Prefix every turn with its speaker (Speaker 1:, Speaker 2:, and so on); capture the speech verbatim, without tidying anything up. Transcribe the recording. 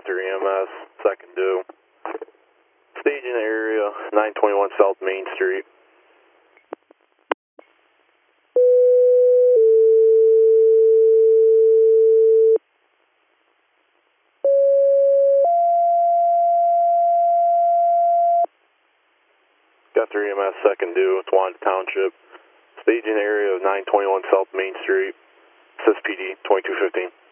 Speaker 1: Guthrie E M S, second due. Staging area, nine twenty-one South Main Street. Guthrie E M S, second due, Wanda Township. Staging area of nine twenty-one South Main Street. S S P D twenty-two fifteen.